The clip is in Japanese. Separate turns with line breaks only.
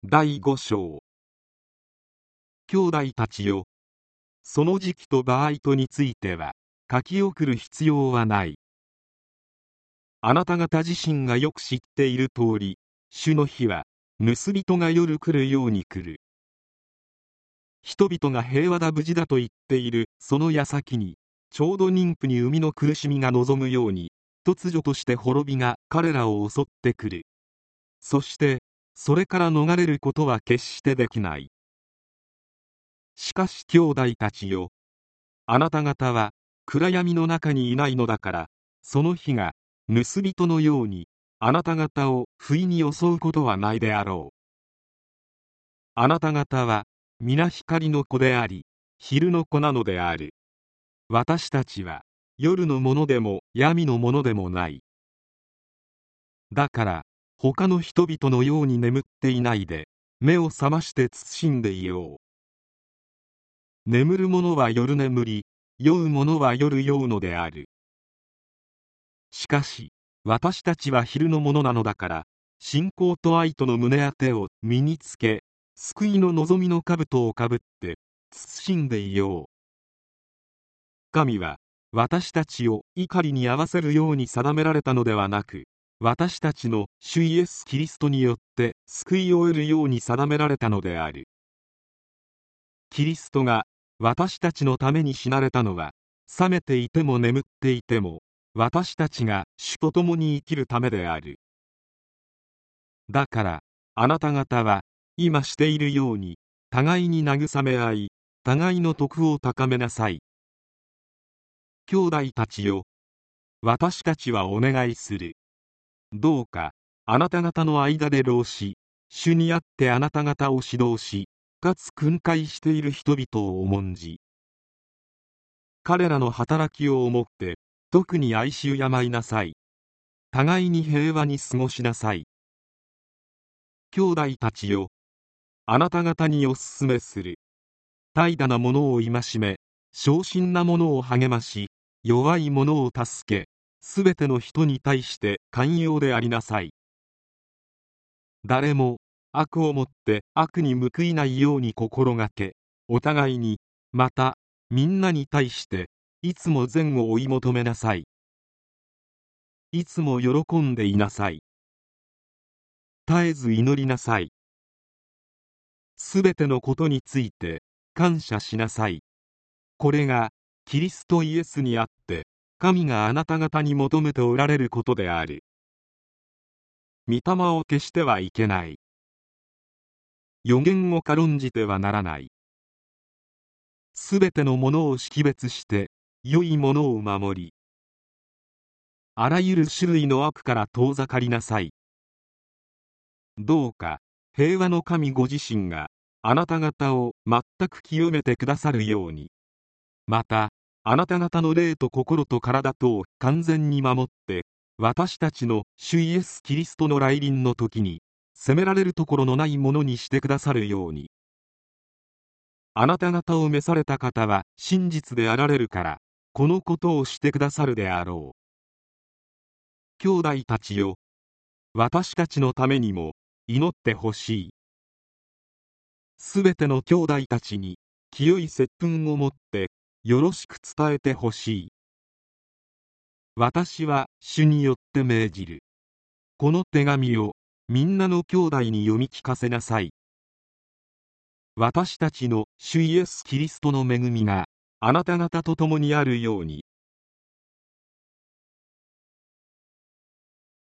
第5章。兄弟たちよ、その時期と場合とについては書き送る必要はない。あなた方自身がよく知っている通り、主の日は盗人が夜来るように来る。人々が平和だ無事だと言っているその矢先に、ちょうど妊婦に産みの苦しみが望むように、突如として滅びが彼らを襲ってくる。そしてそれから逃れることは決してできない。しかし兄弟たちよ、あなた方は暗闇の中にいないのだから、その日が盗人のようにあなた方を不意に襲うことはないであろう。あなた方は皆光の子であり、昼の子なのである。私たちは夜のものでも闇のものでもない。だから他の人々のように眠っていないで、目を覚まして慎んでいよう。眠る者は夜眠り、酔う者は夜酔うのである。しかし私たちは昼のものなのだから、信仰と愛との胸当てを身につけ、救いの望みの兜をかぶって慎んでいよう。神は私たちを怒りに合わせるように定められたのではなく、私たちの主イエス・キリストによって救いを得るように定められたのである。キリストが私たちのために死なれたのは、覚めていても眠っていても私たちが主と共に生きるためである。だからあなた方は今しているように互いに慰め合い、互いの徳を高めなさい。兄弟たちよ、私たちはお願いする。どうかあなた方の間で労し、主にあってあなた方を指導し、かつ訓戒している人々を重んじ、彼らの働きを思って特に愛し敬いなさい。互いに平和に過ごしなさい。兄弟たちよ、あなた方にお勧めする。怠惰なものを戒め、小心なものを励まし、弱い者を助け、すべての人に対して寛容でありなさい。誰も悪をもって悪に報いないように心がけ、お互いに、またみんなに対していつも善を追い求めなさい。いつも喜んでいなさい。絶えず祈りなさい。すべてのことについて感謝しなさい。これがキリストイエスにあって神があなた方に求めておられることである。御霊を消してはいけない。預言を軽んじてはならない。すべてのものを識別して良いものを守り、あらゆる種類の悪から遠ざかりなさい。どうか平和の神ご自身があなた方を全く清めてくださるように、またあなた方の霊と心と体とを完全に守って、私たちの主イエス・キリストの来臨の時に責められるところのないものにしてくださるように。あなた方を召された方は真実であられるから、このことをしてくださるであろう。兄弟たちよ、私たちのためにも祈ってほしい。すべての兄弟たちに清い接吻をもってよろしく伝えてほしい。私は主によって命じる。この手紙をみんなの兄弟に読み聞かせなさい。私たちの主イエス・キリストの恵みがあなた方と共にあるように。